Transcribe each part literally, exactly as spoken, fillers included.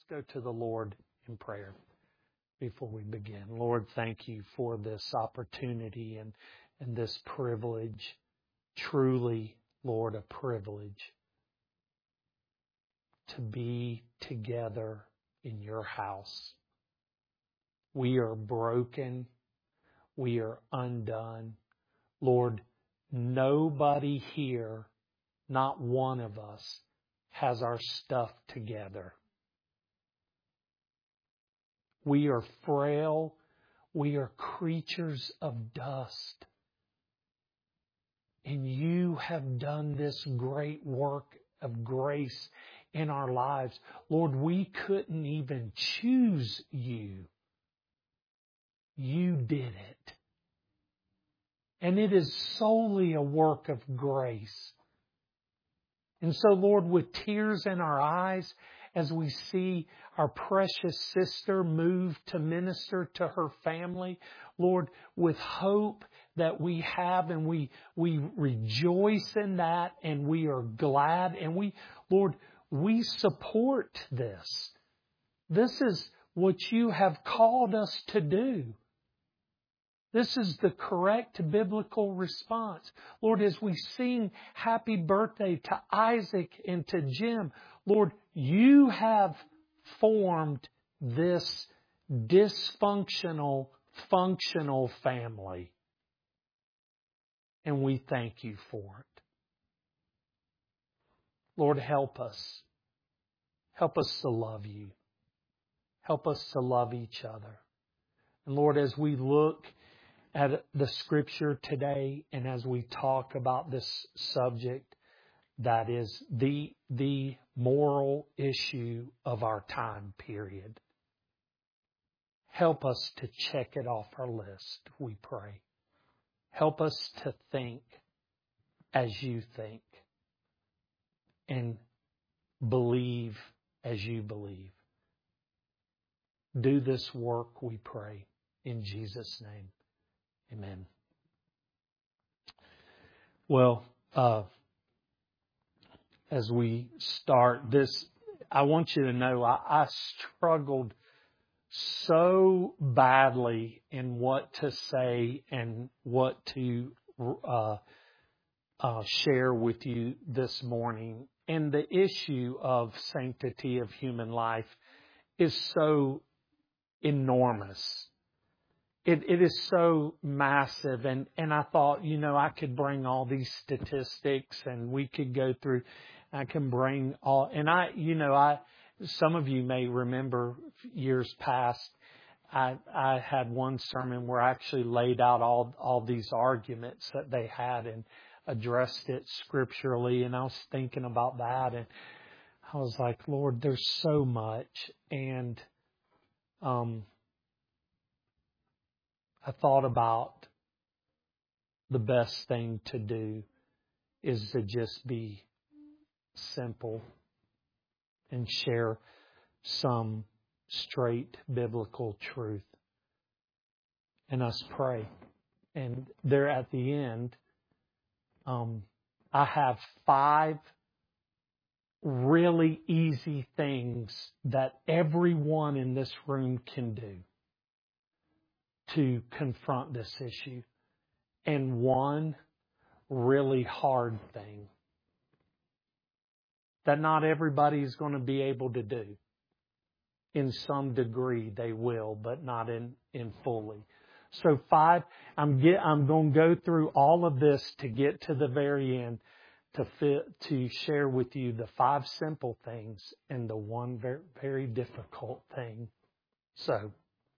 go to the Lord in prayer before we begin. Lord, thank you for this opportunity and, and this privilege. Truly, Lord, a privilege to be together in your house. We are broken. We are undone. Lord, nobody here, not one of us, has our stuff together. We are frail. We are creatures of dust. And you have done this great work of grace in our lives. Lord, we couldn't even choose you. You did it. And it is solely a work of grace. And so, Lord, with tears in our eyes, as we see our precious sister move to minister to her family, Lord, with hope that we have, and we we rejoice in that, and we are glad, and we, Lord, we support this. This is what you have called us to do. This is the correct biblical response. Lord, as we sing happy birthday to Isaac and to Jim, Lord, you have formed this dysfunctional, functional family. And we thank you for it. Lord, help us. Help us to love you. Help us to love each other. And Lord, as we look at the Scripture today, and as we talk about this subject, that is the, the moral issue of our time period, help us to check it off our list, we pray. Help us to think as you think and believe as you believe. Do this work, we pray, in Jesus' name. Amen. Well, uh, as we start this, I want you to know I, I struggled so badly in what to say and what to uh, uh, share with you this morning. And the issue of sanctity of human life is so enormous. It, it is so massive. And, and I thought, you know, I could bring all these statistics and we could go through, I can bring all, and I, you know, I, some of you may remember years past, I, I had one sermon where I actually laid out all, all these arguments that they had and addressed it scripturally. And I was thinking about that, and I was like, Lord, there's so much. And, um, I thought about the best thing to do is to just be simple and share some straight biblical truth. And us pray. And there at the end, um, I have five really easy things that everyone in this room can do to confront this issue, and one really hard thing that not everybody is going to be able to do. In some degree they will, but not in, in fully. So five, I'm get, I'm going to go through all of this to get to the very end to fit, to share with you the five simple things and the one very, very difficult thing. So,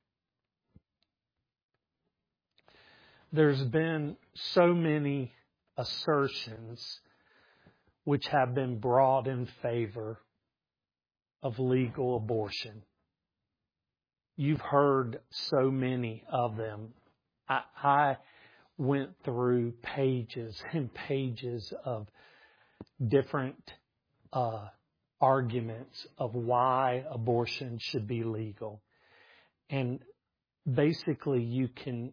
there's been so many assertions which have been brought in favor of legal abortion. You've heard so many of them. I, I went through pages and pages of different uh, arguments of why abortion should be legal. And basically you can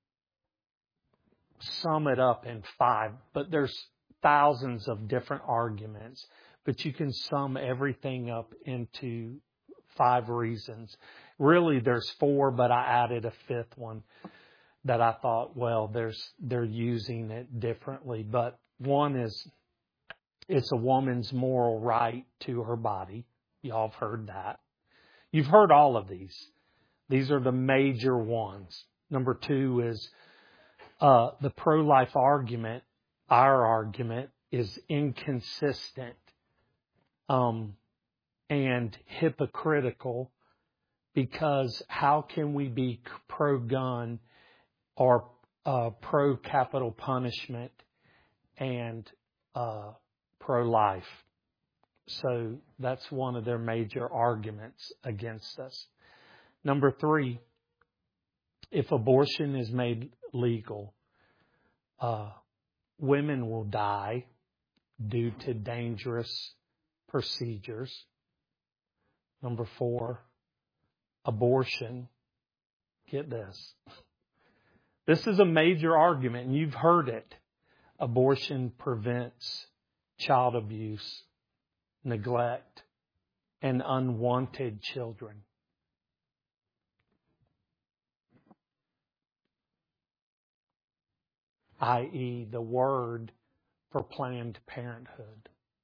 sum it up in five, but there's thousands of different arguments, but you can sum everything up into five reasons. Really, there's four, but I added a fifth one that I thought, well, there's they're using it differently. But one is it's a woman's moral right to her body. Y'all have heard that. You've heard all of these. These are the major ones. Number two is uh, the pro-life argument. Our argument is inconsistent um, and hypocritical, because how can we be pro-gun or uh, pro-capital punishment and uh, pro-life? So that's one of their major arguments against us. Number three, if abortion is made legal, uh, women will die due to dangerous procedures. Number four, abortion. Get this. This is a major argument, and you've heard it. Abortion prevents child abuse, neglect, and unwanted children. that is the word for Planned Parenthood.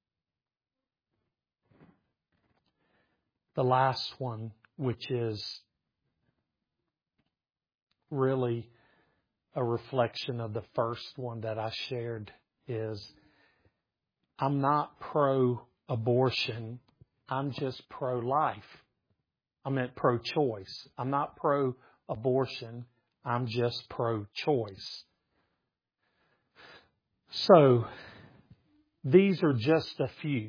The last one, which is really a reflection of the first one that I shared, is I'm not pro-abortion. I'm just pro-life. I meant pro-choice. I'm not pro-abortion. I'm just pro-choice. So, these are just a few.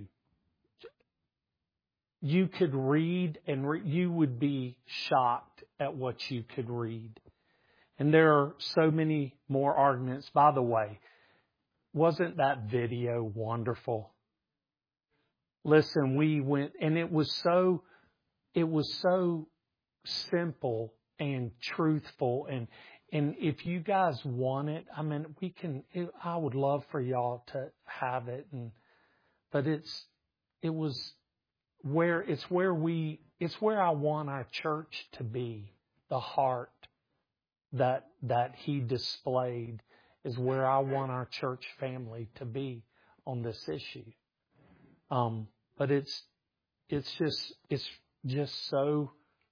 You could read and re- you would be shocked at what you could read. And there are so many more arguments. By the way, wasn't that video wonderful? Listen, we went, and it was so, it was so simple and truthful. And, and if you guys want it, I mean, we can, it, I would love for y'all to have it. And, but it's, it was where, it's where we, it's where I want our church to be. The heart that, that He displayed is where I want our church family to be on this issue. Um, but it's, it's just, it's just so,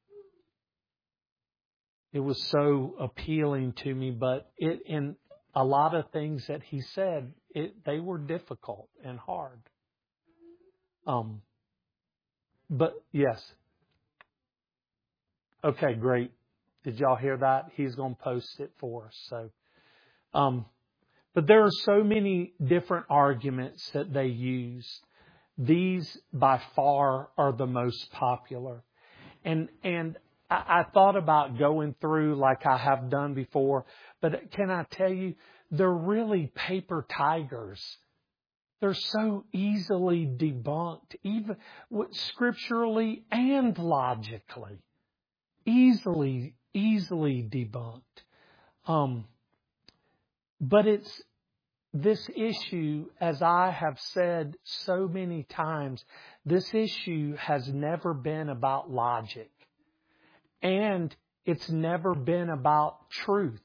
it was so appealing to me, but it, in a lot of things that he said, it, they were difficult and hard. Um, but yes. Okay, great. Did y'all hear that? He's going to post it for us. So, um, but there are so many different arguments that they use. These by far are the most popular. And, and I, I thought about going through like I have done before, but can I tell you, they're really paper tigers. They're so easily debunked, even scripturally and logically. Easily, easily debunked. Um, but it's this issue, as I have said so many times, this issue has never been about logic. And it's never been about truth.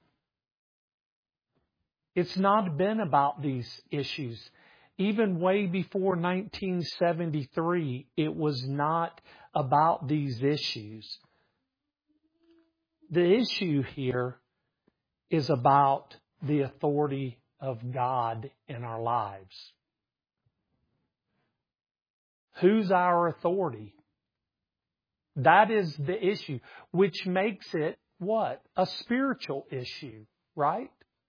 It's not been about these issues. Even way before nineteen seventy-three, it was not about these issues. The issue here is about the authority of God in our lives. Who's our authority? That is the issue, which makes it what? A spiritual issue, right?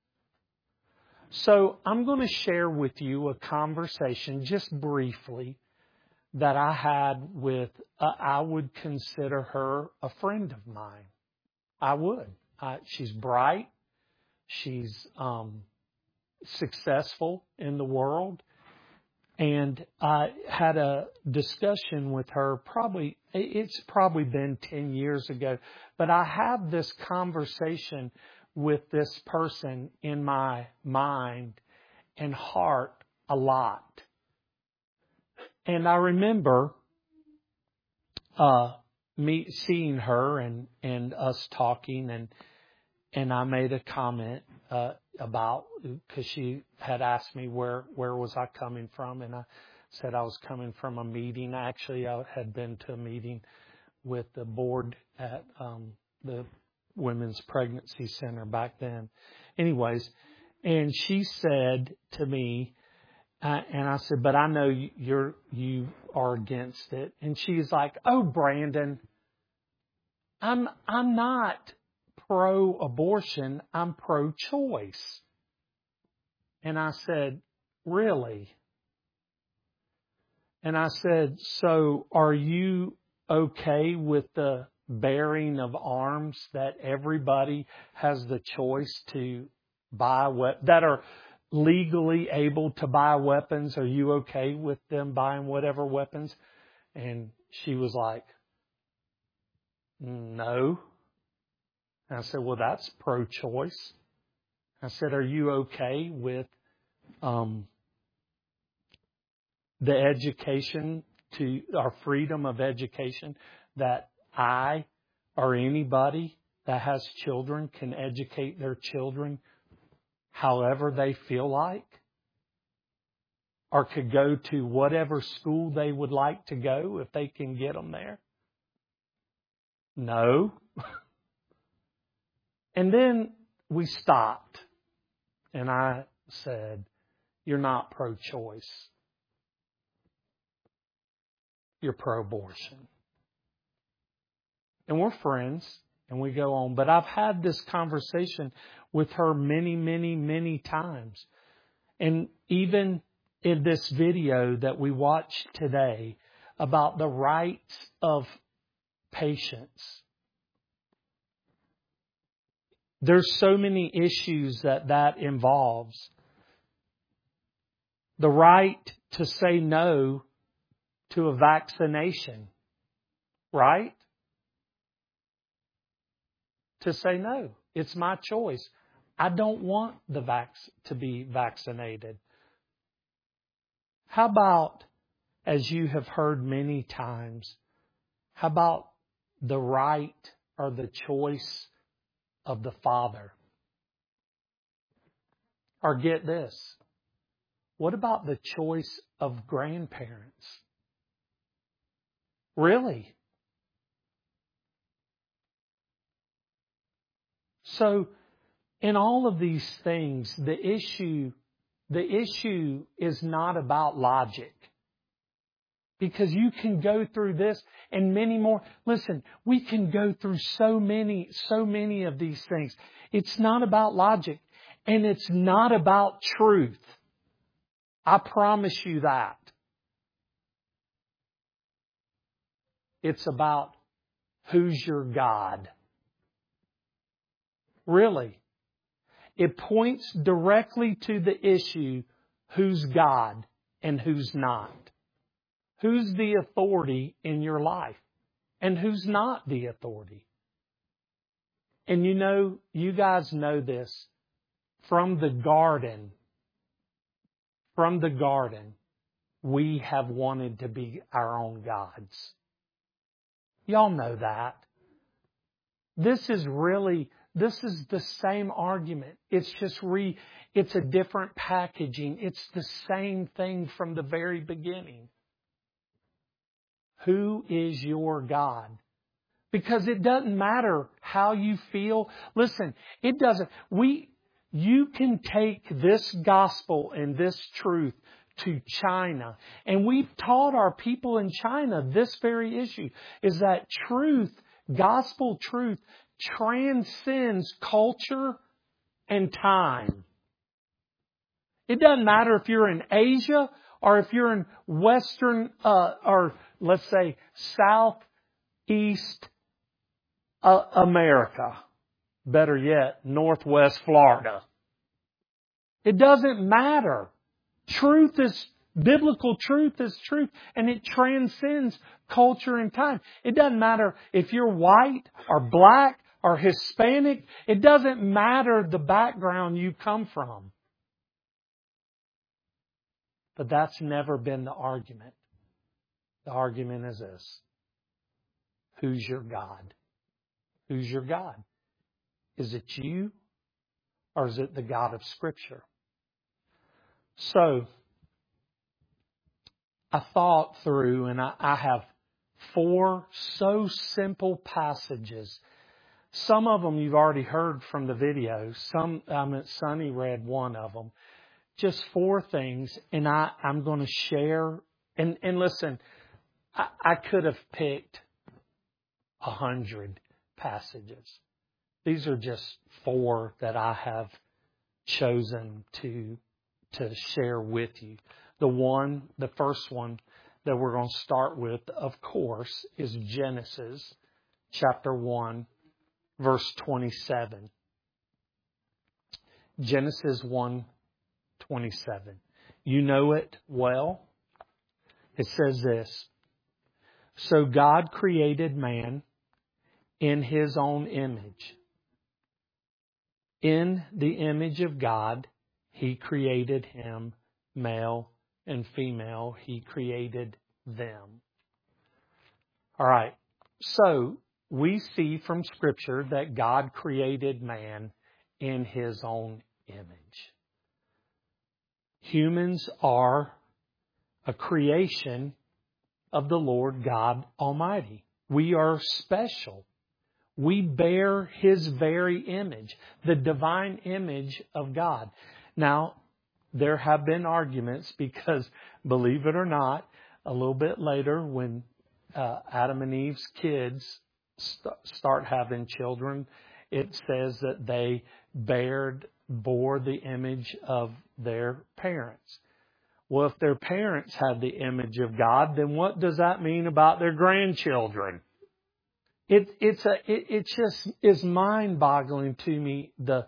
So I'm going to share with you a conversation, just briefly, that I had with, uh, I would consider her a friend of mine. I would. Uh, she's bright. She's um, successful in the world. And I had a discussion with her, probably, it's probably been ten years ago, but I have this conversation with this person in my mind and heart a lot. And I remember uh, me seeing her and, and us talking, and and I made a comment uh, about, because she had asked me where where was I coming from, and I said I was coming from a meeting. Actually, I had been to a meeting with the board at um, the Women's Pregnancy Center back then. Anyways, and she said to me, uh, and I said, but I know you're you are against it. And she's like, oh, Brandon, I'm I'm not pro-abortion. I'm pro-choice. And I said, really? And I said, so are you okay with the bearing of arms, that everybody has the choice to buy we- that are legally able to buy weapons? Are you okay with them buying whatever weapons? And she was like, no. And I said, well, that's pro-choice. I said, are you okay with um, the education to our freedom of education, that I or anybody that has children can educate their children however they feel like, or could go to whatever school they would like to go if they can get them there? No. And then we stopped, and I said, you're not pro-choice. You're pro-abortion. And we're friends, and we go on. But I've had this conversation with her many, many, many times. And even in this video that we watched today about the rights of patients, there's so many issues that that involves. The right to say no to a vaccination, right? To say no. It's my choice. I don't want the vac- to be vaccinated. How about, as you have heard many times, how about the right or the choice of the father? Or get this, what about the choice of grandparents? Really? So, in all of these things, the issue, the issue is not about logic. Because you can go through this and many more. Listen, we can go through so many, so many of these things. It's not about logic, and it's not about truth. I promise you that. It's about who's your God. Really. It points directly to the issue, who's God and who's not. Who's the authority in your life and who's not the authority? And you know, you guys know this from the garden. From the garden, we have wanted to be our own gods. Y'all know that. This is really, this is the same argument. It's just re, it's a different packaging. It's the same thing from the very beginning. Who is your God? Because it doesn't matter how you feel. Listen, it doesn't. We, you can take this gospel and this truth to China. And we've taught our people in China this very issue, is that truth, gospel truth, transcends culture and time. It doesn't matter if you're in Asia or if you're in Western, uh, or let's say Southeast uh, America. Better yet, Northwest Florida. It doesn't matter. Truth is, biblical truth is truth, and it transcends culture and time. It doesn't matter if you're white or black or Hispanic. It doesn't matter the background you come from. But that's never been the argument. The argument is this: who's your God? Who's your God? Is it you or is it the God of Scripture? So, I thought through and I, I have four so simple passages. Some of them you've already heard from the video. Some, I mean, Sonny read one of them. Just four things, and I, I'm going to share. And, and listen, I, I could have picked a hundred passages. These are just four that I have chosen to to share with you. The one, the first one that we're going to start with, of course, is Genesis chapter one, verse twenty-seven. Genesis one twenty-seven. You know it well. It says this: So God created man in His own image. In the image of God, He created him, male and female. He created them. All right. So we see from Scripture that God created man in His own image. Humans are a creation of the Lord God Almighty. We are special. We bear His very image, the divine image of God. Now, there have been arguments because, believe it or not, a little bit later when uh, Adam and Eve's kids st- start having children, it says that they bared, bore the image of their parents. Well, if their parents had the image of God, then what does that mean about their grandchildren? It, it's a, it, it just is mind-boggling to me, the,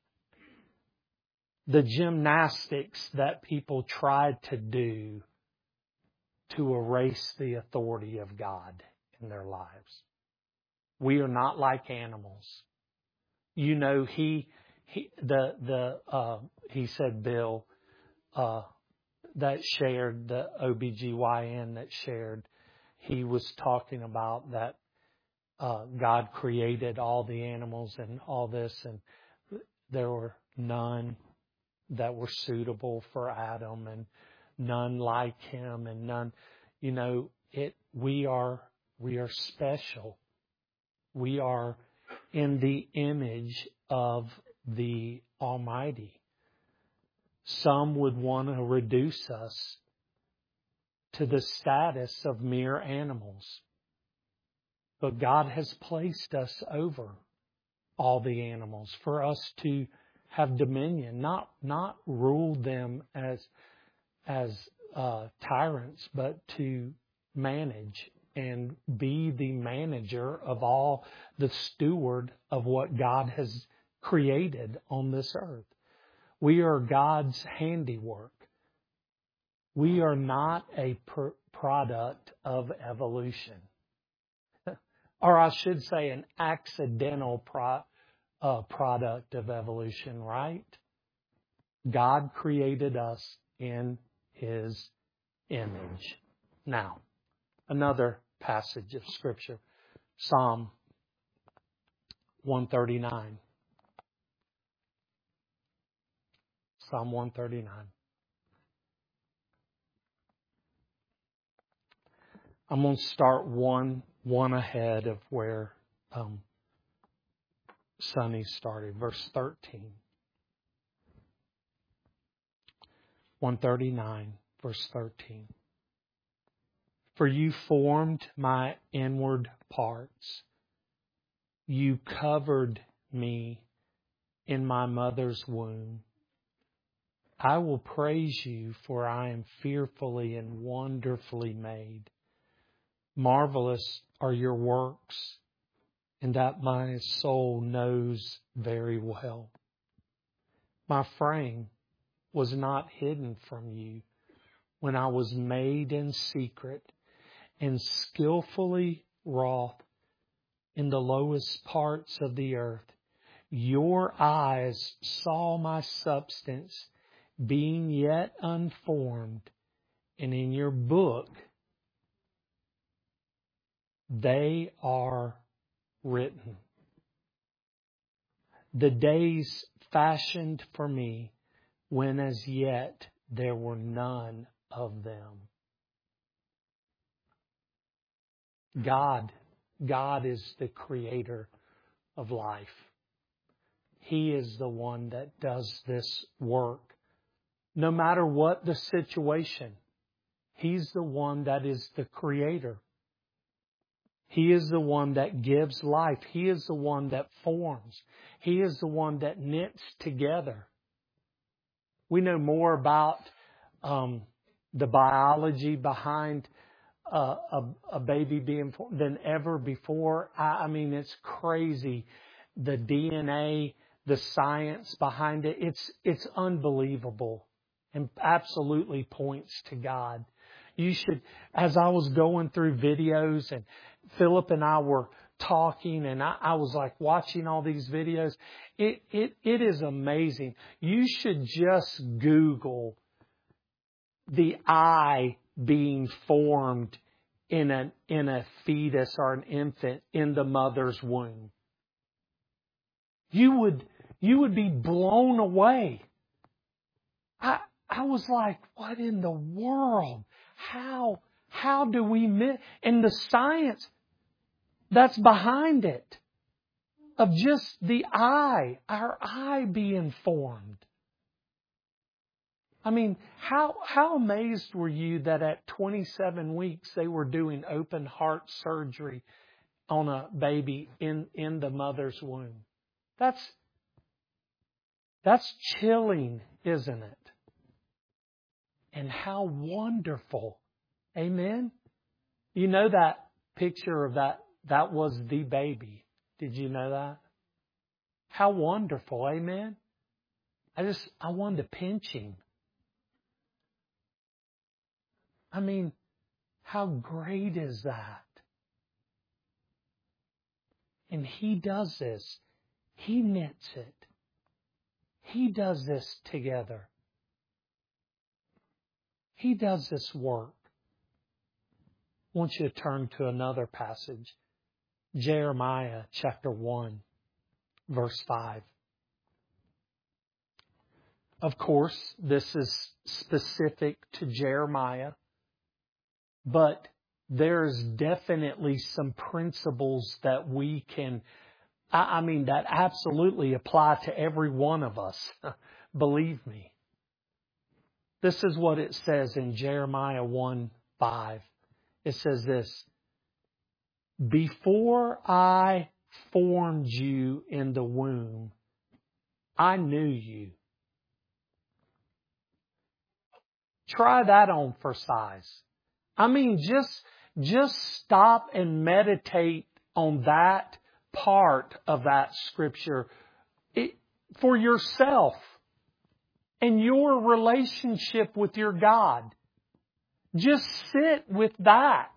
the gymnastics that people tried to do to erase the authority of God in their lives. We are not like animals. You know, he, he, the, the, uh, he said, Bill, uh, that shared, the O B G Y N that shared, he was talking about that uh, God created all the animals and all this, and there were none that were suitable for Adam and none like him and none, you know, it, we are, we are special. We are in the image of the Almighty. Some would want to reduce us to the status of mere animals. But God has placed us over all the animals for us to have dominion, not not rule them as as uh, tyrants, but to manage and be the manager of all, the steward of what God has created on this earth. We are God's handiwork. We are not a per- product of evolution. Or I should say an accidental pro- uh, product of evolution, right? God created us in His image. Now, another passage of Scripture, Psalm one thirty-nine. Psalm one thirty-nine. I'm going to start one one ahead of where um, Sonny started, verse thirteen. one thirty-nine, verse thirteen. For you formed my inward parts. You covered me in my mother's womb. I will praise you, for I am fearfully and wonderfully made. Marvelous are your works, and that my soul knows very well. My frame was not hidden from you when I was made in secret and skillfully wrought in the lowest parts of the earth. Your eyes saw my substance being yet unformed, and in your book they are written. The days fashioned for me, when as yet there were none of them. God, God is the creator of life. He is the one that does this work. No matter what the situation, He's the one that is the creator. He is the one that gives life. He is the one that forms. He is the one that knits together. We know more about um, the biology behind uh, a, a baby being formed than ever before. I, I mean, it's crazy. The D N A, the science behind it, it's it's unbelievable and absolutely points to God. You should, as I was going through videos and Philip and I were talking and I, I was like watching all these videos, it, it, it is amazing. You should just Google the eye being formed in a, in a fetus or an infant in the mother's womb. You would, you would be blown away. I, I was like, what in the world? How, how do we miss? And the science that's behind it of just the eye, our eye being formed. I mean, how, how amazed were you that at twenty-seven weeks they were doing open heart surgery on a baby in, in the mother's womb? That's, that's chilling, isn't it? And how wonderful. Amen? You know that picture of that, that was the baby. Did you know that? How wonderful. Amen? I just, I wanted to pinch him. I mean, how great is that? And He does this. He knits it. He does this together. He does this work. I want you to turn to another passage. Jeremiah chapter one, verse five. Of course, this is specific to Jeremiah, but there's definitely some principles that we can, I mean, that absolutely apply to every one of us. Believe me. This is what it says in Jeremiah one five. It says this: before I formed you in the womb, I knew you. Try that on for size. I mean, just, just stop and meditate on that part of that scripture it, for yourself and your relationship with your God. Just sit with that.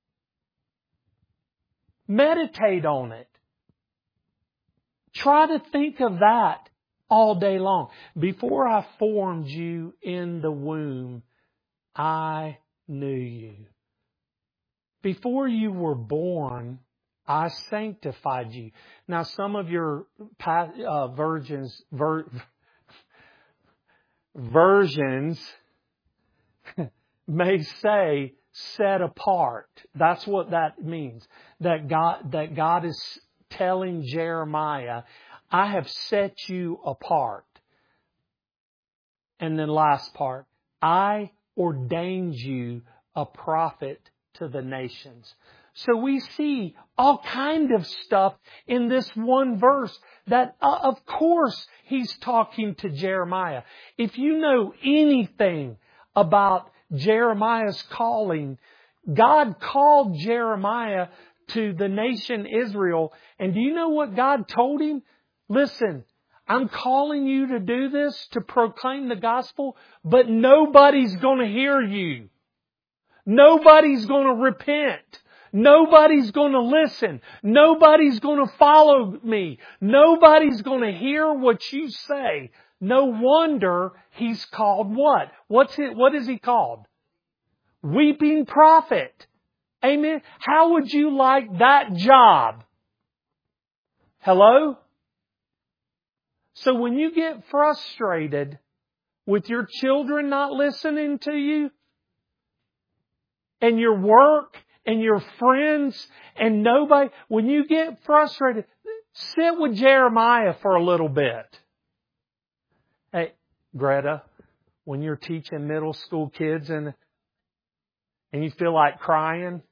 Meditate on it. Try to think of that all day long. Before I formed you in the womb, I knew you. Before you were born, I sanctified you. Now, some of your uh, virgins, ver, versions may say set apart. That's what that means. That God, that God is telling Jeremiah, I have set you apart. And then last part, I ordained you a prophet to the nations. So we see all kind of stuff in this one verse that, uh, of course, he's talking to Jeremiah. If you know anything about Jeremiah's calling, God called Jeremiah to the nation Israel. And do you know what God told him? Listen, I'm calling you to do this, to proclaim the gospel, but nobody's going to hear you. Nobody's going to repent. Nobody's going to listen. Nobody's going to follow me. Nobody's going to hear what you say. No wonder he's called what? What's it? What is he called? Weeping prophet. Amen. How would you like that job? Hello? So when you get frustrated with your children not listening to you, and your work, and your friends, and nobody, when you get frustrated, sit with Jeremiah for a little bit. Hey, Greta, when you're teaching middle school kids and, and you feel like crying,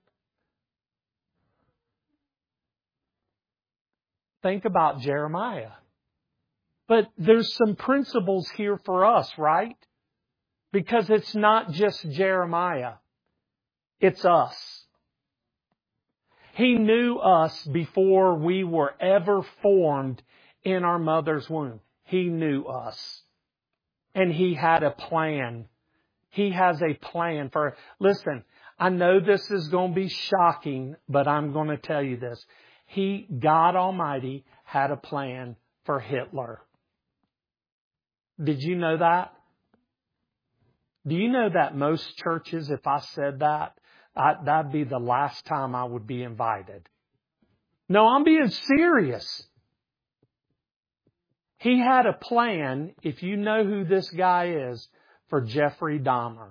think about Jeremiah. But there's some principles here for us, right? Because it's not just Jeremiah. It's us. He knew us before we were ever formed in our mother's womb. He knew us. And He had a plan. He has a plan for... Listen, I know this is going to be shocking, but I'm going to tell you this. He, God Almighty, had a plan for Hitler. Did you know that? Do you know that most churches, if I said that, I, that'd be the last time I would be invited? No, I'm being serious. He had a plan, if you know who this guy is, for Jeffrey Dahmer.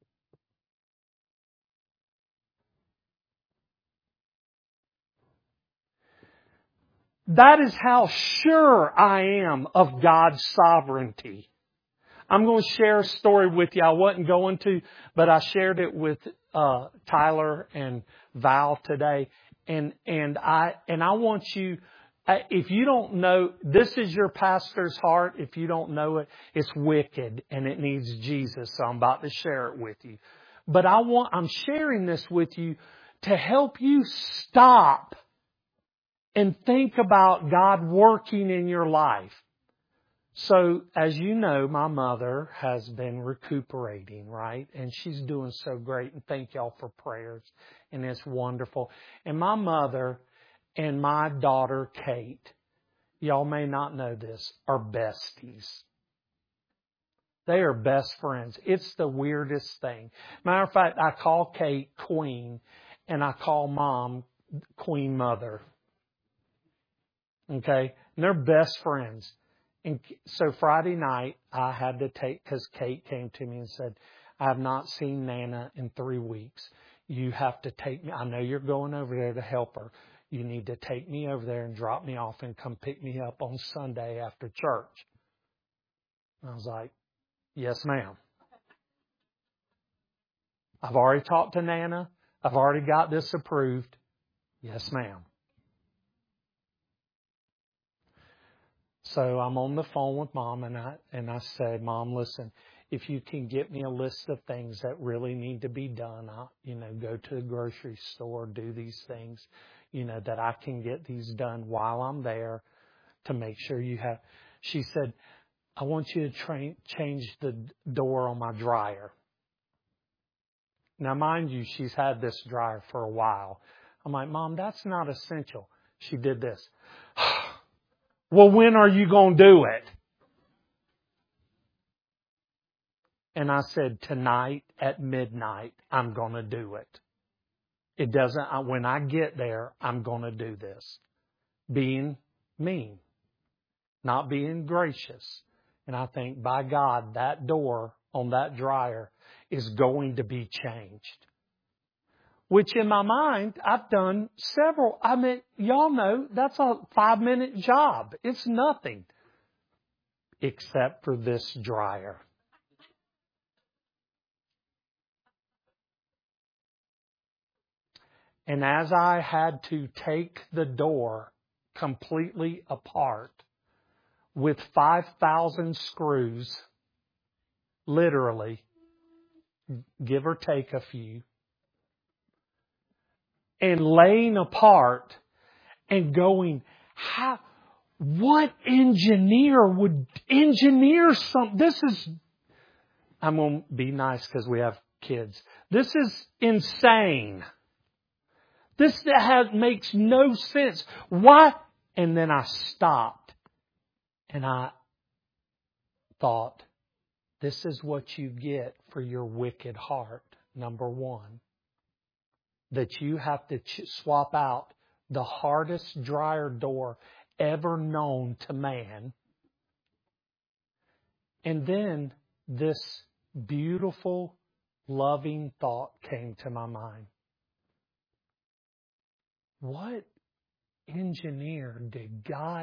That is how sure I am of God's sovereignty. I'm going to share a story with you. I wasn't going to, but I shared it with uh, Tyler and Val today. And and I and I want you, if you don't know, this is your pastor's heart. If you don't know it, it's wicked and it needs Jesus. So I'm about to share it with you. But I want, I'm sharing this with you to help you stop and think about God working in your life. So, as you know, my mother has been recuperating, right? And she's doing so great. And thank y'all for prayers. And it's wonderful. And my mother and my daughter, Kate, y'all may not know this, are besties. They are best friends. It's the weirdest thing. Matter of fact, I call Kate Queen, and I call Mom Queen Mother. Okay? And they're best friends. And so Friday night, I had to take, because Kate came to me and said, I have not seen Nana in three weeks. You have to take me. I know you're going over there to help her. You need to take me over there and drop me off and come pick me up on Sunday after church. And I was like, yes, ma'am. I've already talked to Nana. I've already got this approved. Yes, ma'am. So I'm on the phone with Mom, and I and I say, Mom, listen, if you can get me a list of things that really need to be done, I'll, you know, go to the grocery store, do these things, you know, that I can get these done while I'm there to make sure you have. She said, I want you to train, change the door on my dryer. Now, mind you, she's had this dryer for a while. I'm like, Mom, that's not essential. She did this. Well, when are you going to do it? And I said, tonight at midnight, I'm going to do it. It doesn't, when I get there, I'm going to do this. Being mean, not being gracious. And I think, by God, that door on that dryer is going to be changed. Which in my mind, I've done several. I mean, y'all know that's a five minute job. It's nothing. Except for this dryer. And as I had to take the door completely apart with five thousand screws, literally, give or take a few, and laying apart and going, how, what engineer would engineer something? This is, I'm going to be nice because we have kids. This is insane. This has, makes no sense. Why? And then I stopped and I thought, this is what you get for your wicked heart, number one. that you have to ch- swap out the hardest dryer door ever known to man. And then this beautiful, loving thought came to my mind. What engineer did God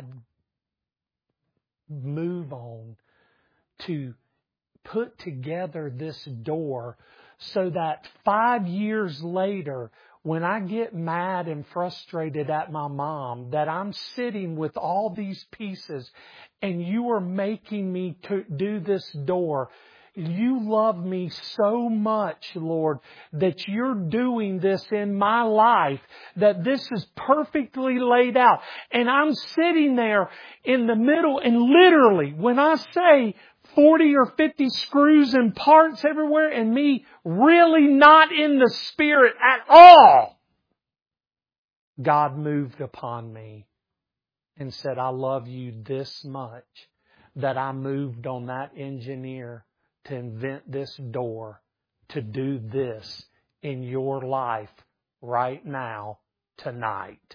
move on to put together this door so that five years later, when I get mad and frustrated at my mom, that I'm sitting with all these pieces and you are making me to do this door. You love me so much, Lord, that you're doing this in my life, that this is perfectly laid out. And I'm sitting there in the middle, and literally, when I say forty or fifty screws and parts everywhere, and me really not in the Spirit at all, God moved upon me and said, I love you this much that I moved on that engineer to invent this door, to do this in your life right now, tonight.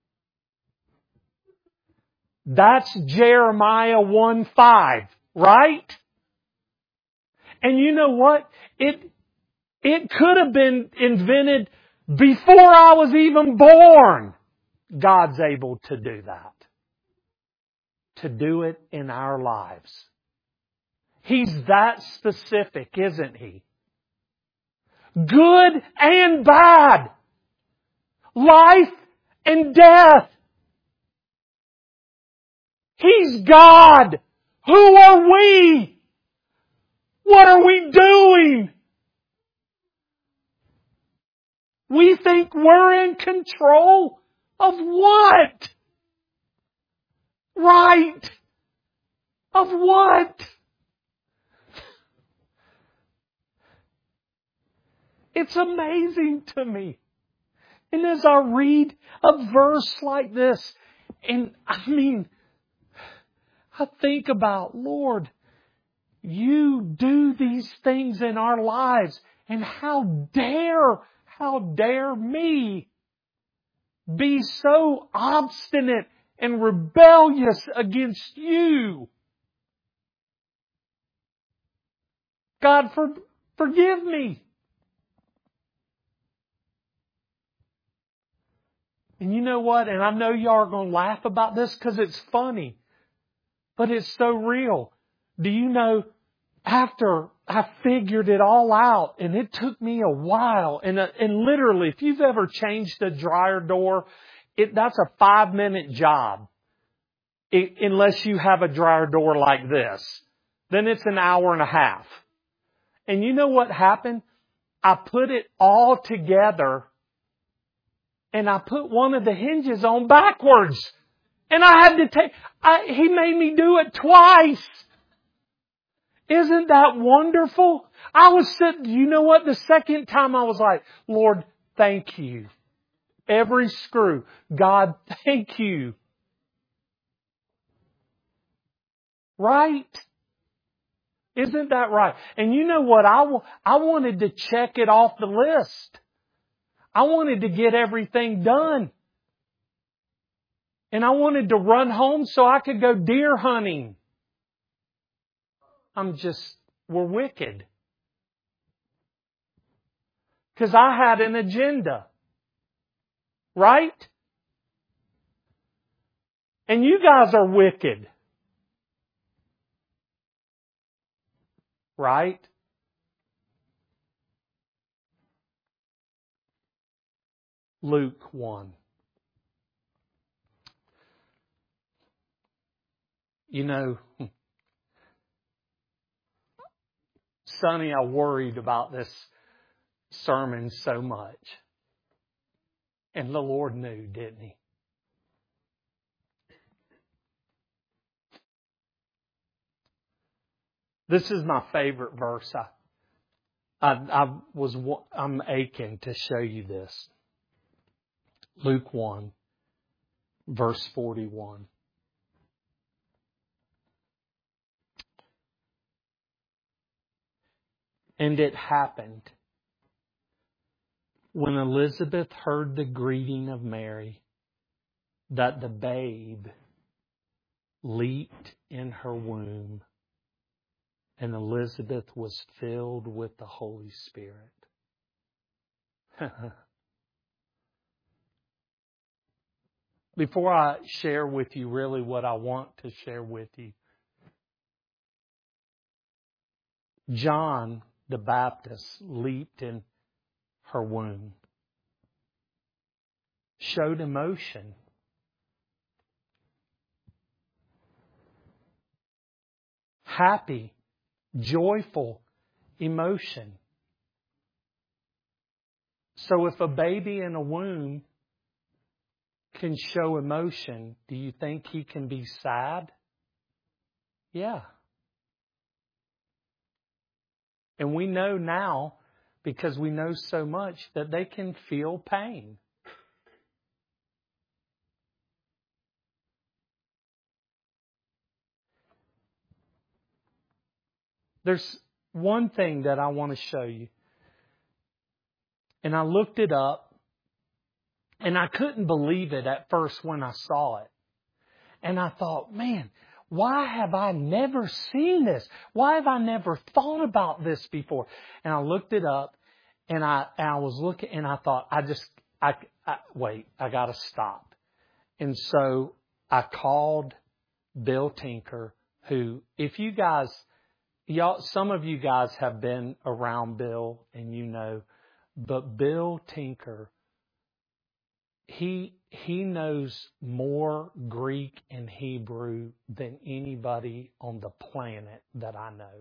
That's Jeremiah one five, right? And you know what? It, it could have been invented before I was even born. God's able to do that. To do it in our lives. He's that specific, isn't He? Good and bad. Life and death. He's God. Who are we? What are we doing? We think we're in control of what? Right. Of what? It's amazing to me. And as I read a verse like this, and I mean, I think about, Lord, you do these things in our lives, and how dare, how dare me be so obstinate and rebellious against you. God, for, forgive me. And you know what? And I know y'all are going to laugh about this because it's funny. But it's so real. Do you know, after I figured it all out, and it took me a while, and, uh, and literally, if you've ever changed a dryer door, it, that's a five minute job. It, unless you have a dryer door like this. Then it's an hour and a half. And you know what happened? I put it all together, and I put one of the hinges on backwards. And I had to take, I, He made me do it twice. Isn't that wonderful? I was sitting, you know what? The second time I was like, Lord, thank you. Every screw. God, thank you. Right? Isn't that right? And you know what? I, I wanted to check it off the list. I wanted to get everything done. And I wanted to run home so I could go deer hunting. I'm just, we're wicked. Because I had an agenda. Right? And you guys are wicked. Right? Luke one. You know, Sonny, I worried about this sermon so much. And the Lord knew, didn't He? This is my favorite verse. I, I, I was, I'm aching to show you this. Luke one, verse forty-one. And it happened When Elizabeth heard the greeting of Mary, that the babe leaped in her womb, and Elizabeth was filled with the Holy Spirit. Before I share with you really what I want to share with you, John the Baptist leaped in her womb, showed emotion. Happy, joyful emotion. So if a baby in a womb can show emotion, do you think he can be sad? Yeah. And we know now, because we know so much, that they can feel pain. There's one thing that I want to show you. And I looked it up, and I couldn't believe it at first when I saw it. And I thought, man, why have I never seen this? Why have I never thought about this before? And I looked it up, and I, and I was looking, and I thought, I just, I, I wait, I got to stop. And so I called Bill Tinker, who, if you guys, y'all, some of you guys have been around Bill, and you know, but Bill Tinker, he he knows more Greek and Hebrew than anybody on the planet that I know.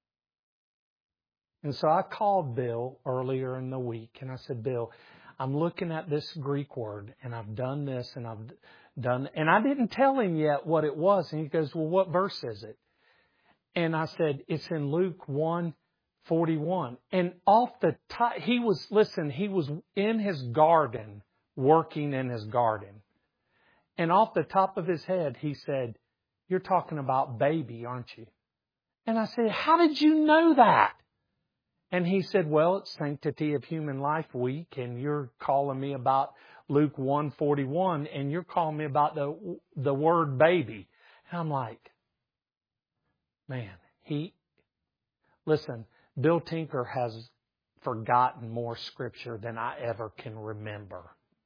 And so I called Bill earlier in the week, and I said, Bill, I'm looking at this Greek word, and I've done this, and I've done, and I didn't tell him yet what it was. And he goes, well, what verse is it? And I said, it's in Luke one forty-one. And off the top, he was, listen, he was in his garden, working in his garden. And off the top of his head, he said, you're talking about baby, aren't you? And I said, how did you know that? And he said, well, it's Sanctity of Human Life Week, and you're calling me about Luke one forty-one, and you're calling me about the the word baby. And I'm like, man, he, listen, Bill Tinker has forgotten more Scripture than I ever can remember.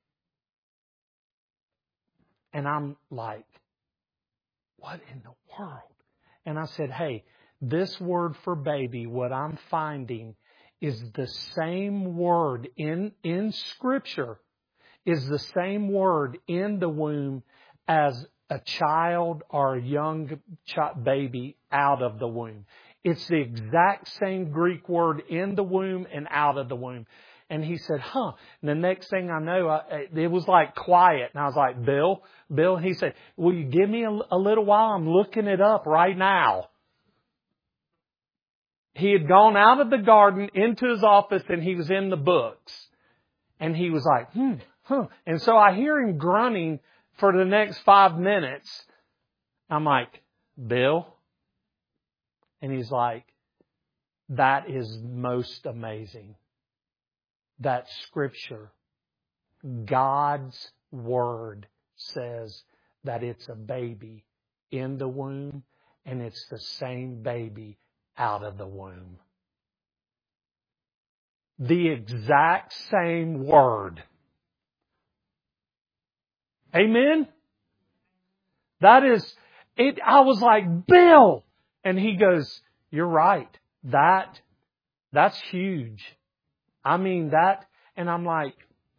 And I'm like, what in the world? And I said, hey, this word for baby, what I'm finding is the same word in, in Scripture, is the same word in the womb as a child or a young ch- baby out of the womb. It's the exact same Greek word in the womb and out of the womb. And he said, huh. And the next thing I know, I, it was like quiet. And I was like, Bill, Bill. And he said, will you give me a, a little while? I'm looking it up right now. He had gone out of the garden into his office, and he was in the books. And he was like, hmm, huh. And so I hear him grunting for the next five minutes. I'm like, Bill? And he's like, that is most amazing. That Scripture, God's Word, says that it's a baby in the womb, and it's the same baby out of the womb. The exact same word. Amen? That is, it. I was like, Bill! And he goes, you're right. That, that's huge. I mean that, and I'm like,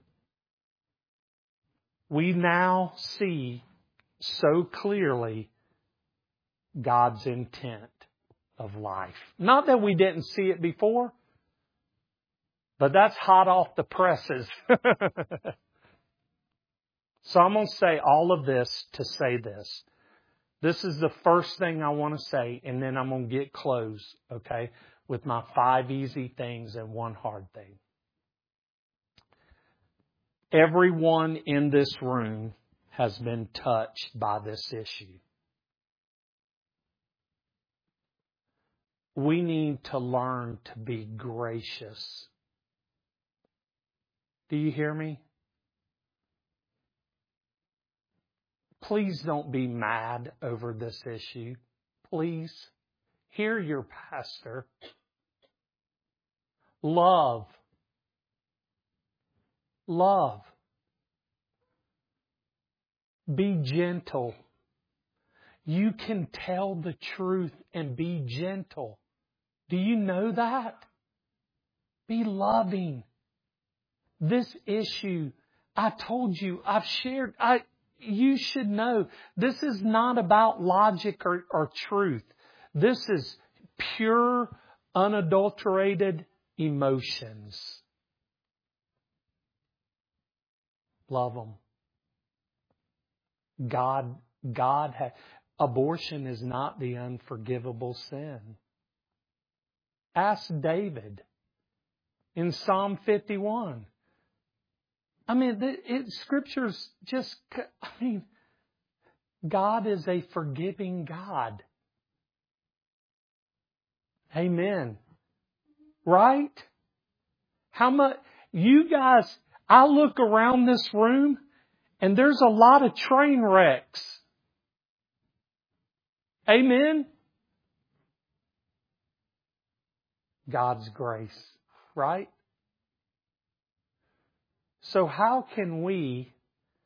we now see so clearly God's intent of life. Not that we didn't see it before, but that's hot off the presses. So I'm going to say all of this to say this. This is the first thing I want to say, and then I'm going to get close, okay, with my five easy things and one hard thing. Everyone in this room has been touched by this issue. We need to learn to be gracious Do you hear me? Please don't be mad over this issue. Please. Hear your pastor. Love. Love. Be gentle. You can tell the truth and be gentle. Do you know that? Be loving. This issue, I told you, I've shared, I, you should know, this is not about logic or, or truth. This is pure, unadulterated emotions. Love them. God, God has, abortion is not the unforgivable sin. Ask David in Psalm fifty-one. I mean, it, it, Scripture's just, I mean, God is a forgiving God. Amen. Right? How much, you guys, I look around this room and there's a lot of train wrecks. Amen? God's grace, right? So how can we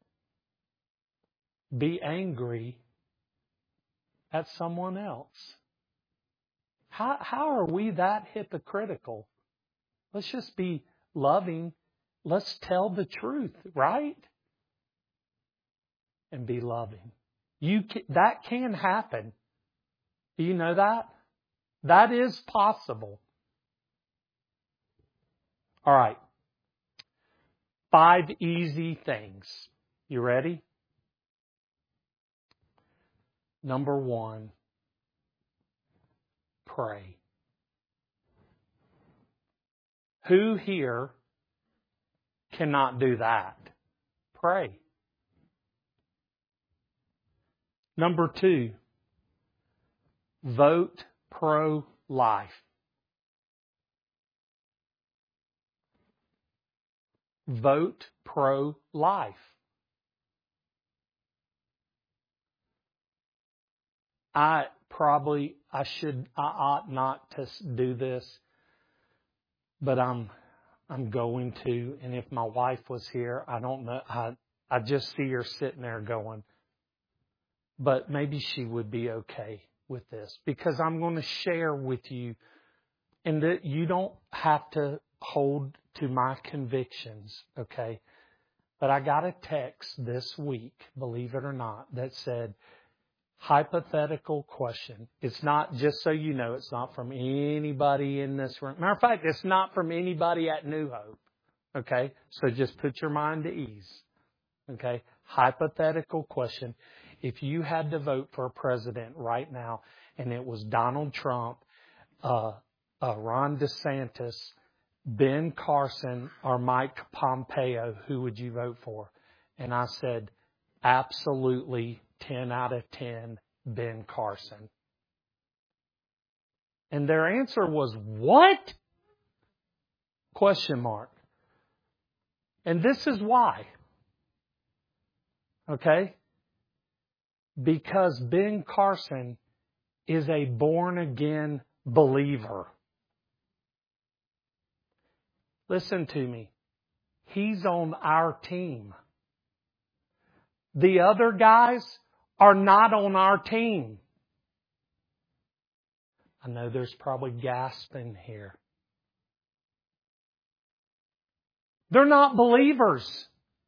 be angry at someone else? How, how are we that hypocritical? Let's just be loving. Let's tell the truth, right? And be loving. You can, that can happen. Do you know that? That is possible. All right. Five easy things. You ready? Number one, pray. Who here cannot do that? Pray. Number two, vote pro-life. Vote pro-life. I probably, I should, I ought not to do this, but I'm, I'm going to. And if my wife was here, I don't know, I, I just see her sitting there going, but maybe she would be okay with this, because I'm going to share with you, and that you don't have to hold to my convictions, okay? But I got a text this week, believe it or not, that said, hypothetical question. It's not, just so you know, it's not from anybody in this room. Matter of fact, it's not from anybody at New Hope, okay? So just put your mind at ease, okay? Hypothetical question. If you had to vote for a president right now, and it was Donald Trump, uh, uh, Ron DeSantis, Ben Carson, or Mike Pompeo, who would you vote for? And I said, absolutely ten out of ten, Ben Carson. And their answer was, what? Question mark. And this is why. Okay? Because Ben Carson is a born-again believer. Listen to me. He's on our team. The other guys are not on our team. I know there's probably gasping here. They're not believers.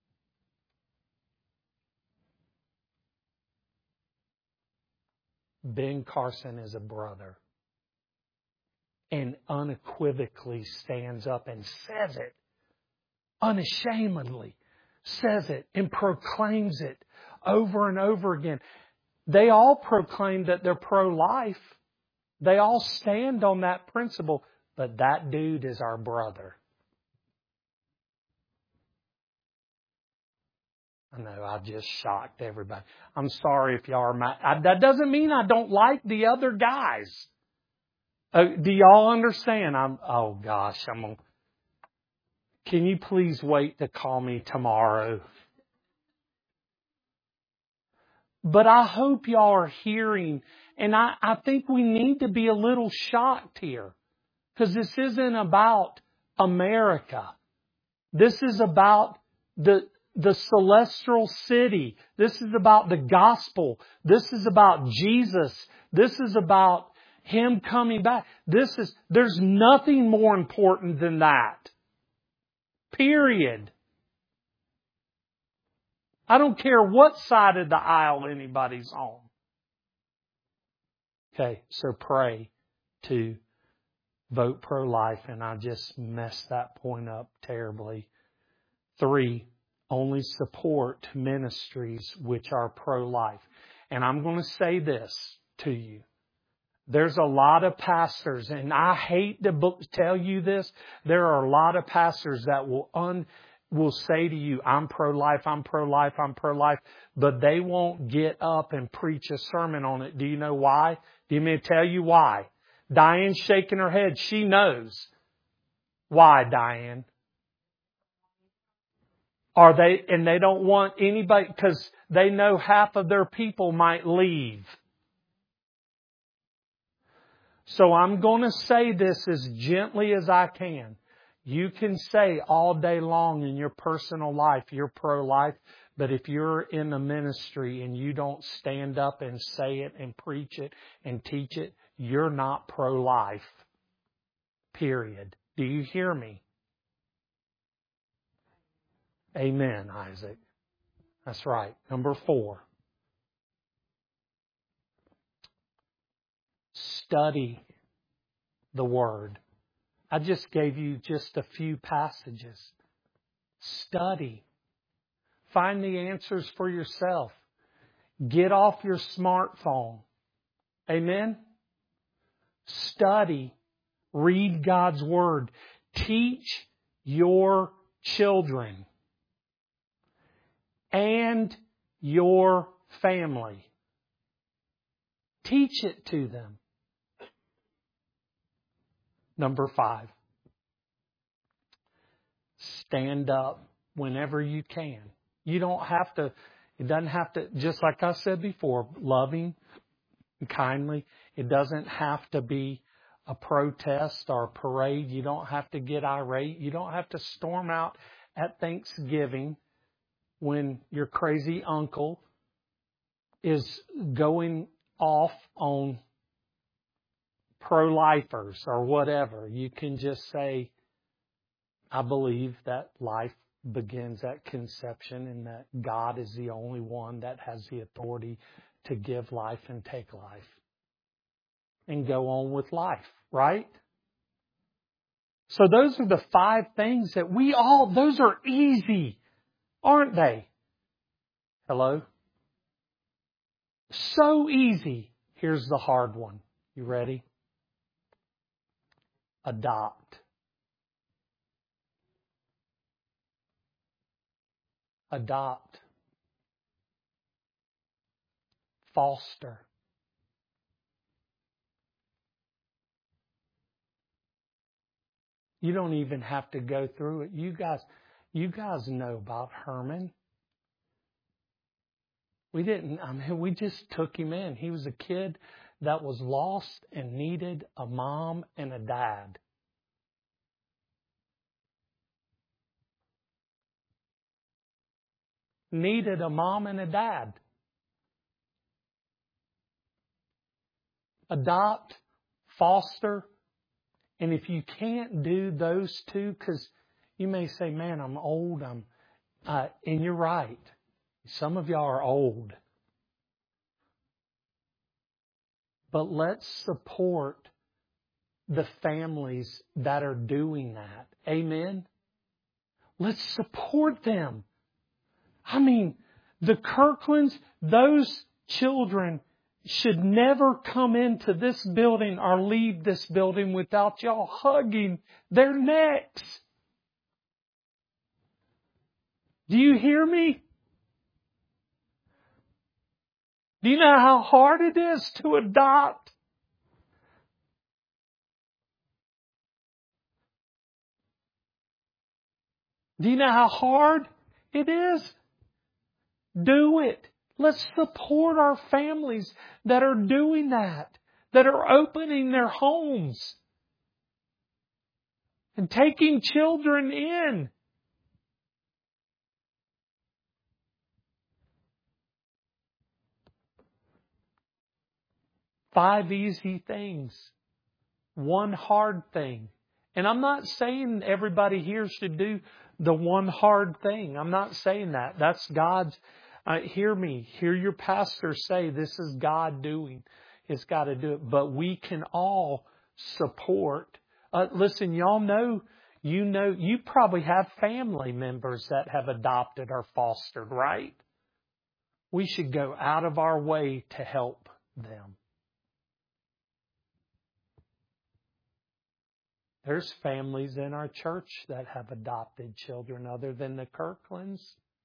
Ben Carson is a brother. And unequivocally stands up and says it. Unashamedly says it and proclaims it over and over again. They all proclaim that they're pro-life. They all stand on that principle. But that dude is our brother. I know, I just shocked everybody. I'm sorry if y'all are mad. I, that doesn't mean I don't like the other guys. Uh, do y'all understand? I'm, oh gosh, I'm gonna, Can you please wait to call me tomorrow? But I hope y'all are hearing, and I, I think we need to be a little shocked here. Because this isn't about America. This is about the, the celestial city. This is about the gospel. This is about Jesus. This is about Him coming back. This is, there's nothing more important than that. Period. I don't care what side of the aisle anybody's on. Okay, so pray to vote pro-life, and I just messed that point up terribly. Three, only support ministries which are pro-life. And I'm going to say this to you. There's a lot of pastors, and I hate to book, tell you this, there are a lot of pastors that will un, will say to you, I'm pro-life, I'm pro-life, I'm pro-life, but they won't get up and preach a sermon on it. Do you know why? Do you mean to tell you why? Diane's shaking her head. She knows. Why, Diane? Are they, and they don't want anybody, because they know half of their people might leave. So I'm going to say this as gently as I can. You can say all day long in your personal life, you're pro-life, but if you're in the ministry and you don't stand up and say it and preach it and teach it, you're not pro-life. Period. Do you hear me? Amen, Isaac. That's right. Number four. Study the Word. I just gave you just a few passages. Study. Find the answers for yourself. Get off your smartphone. Amen? Study. Read God's Word. Teach your children and your family. Teach it to them. Number five. Stand up whenever you can. You don't have to, it doesn't have to, just like I said before, loving and kindly. It doesn't have to be a protest or a parade. You don't have to get irate. You don't have to storm out at Thanksgiving when your crazy uncle is going off on pro-lifers or whatever. You can just say, I believe that life begins at conception and that God is the only one that has the authority to give life and take life. And go on with life, right? So those are the five things that we all, those are easy, aren't they? Hello? So easy. Here's the hard one. You ready? Adopt. Adopt. Foster. You don't even have to go through it. You guys, you guys know about Herman. We didn't, I mean, we just took him in. He was a kid that was lost and needed a mom and a dad. Needed a mom and a dad. Adopt, foster, and if you can't do those two, because you may say, man, I'm old, I'm, uh, and you're right. Some of y'all are old. But let's support the families that are doing that. Amen? Let's support them. I mean, the Kirklands, those children should never come into this building or leave this building without y'all hugging their necks. Do you hear me? Do you know how hard it is to adopt? Do you know how hard it is? Do it. Let's support our families that are doing that, that are opening their homes and taking children in. Five easy things. One hard thing. And I'm not saying everybody here should do the one hard thing. I'm not saying that. That's God's. Uh, hear me. Hear your pastor say this is God doing. It's got to do it. But we can all support. Uh, listen, y'all know, you know, you probably have family members that have adopted or fostered, right? We should go out of our way to help them. There's families in our church that have adopted children other than the Kirklands.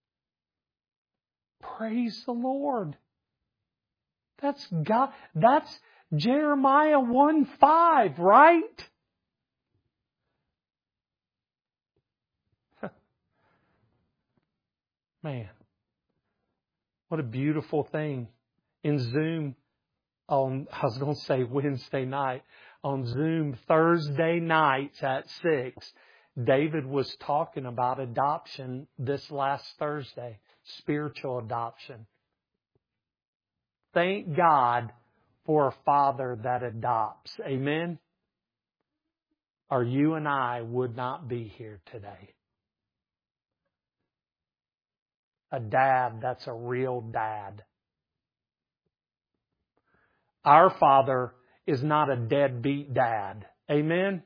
Praise the Lord. That's God. That's Jeremiah one five, right? Man, what a beautiful thing. In Zoom, on I was going to say Wednesday night, on Zoom Thursday nights at six, David was talking about adoption this last Thursday, spiritual adoption. Thank God for a father that adopts. Amen? Or you and I would not be here today. A dad that's a real dad. Our Father is not a deadbeat dad. Amen?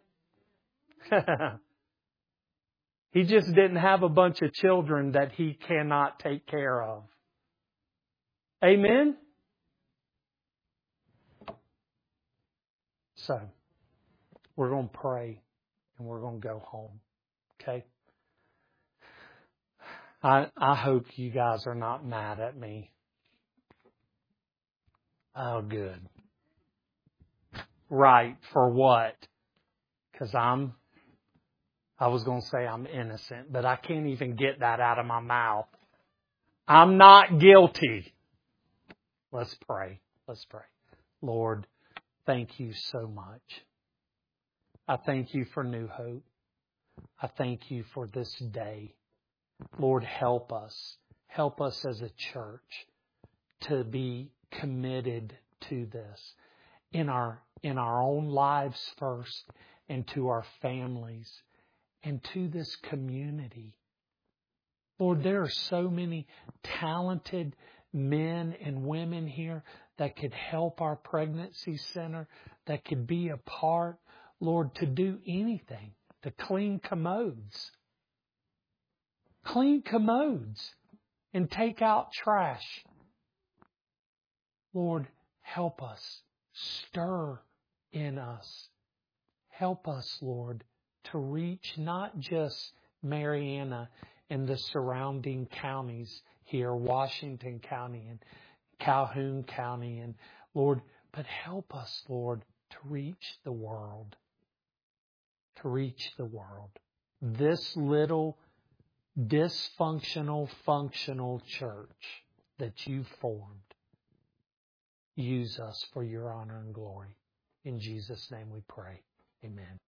He just didn't have a bunch of children that He cannot take care of. Amen? So, we're going to pray and we're going to go home. Okay? I, I hope you guys are not mad at me. Oh, good. Right. For what? Because I'm, I was going to say I'm innocent, but I can't even get that out of my mouth. I'm not guilty. Let's pray. Let's pray. Lord, thank you so much. I thank you for New Hope. I thank you for this day. Lord, help us. Help us as a church to be committed to this in our in our own lives first, and to our families, and to this community. Lord, there are so many talented men and women here that could help our pregnancy center, that could be a part, Lord, to do anything, to clean commodes. Clean commodes and take out trash. Lord, help us. Stir in us. Help us, Lord, to reach not just Marianna and the surrounding counties here, Washington County and Calhoun County, and Lord, but help us, Lord, to reach the world. To reach the world. This little dysfunctional, functional church that you formed. Use us for your honor and glory. In Jesus' name we pray. Amen.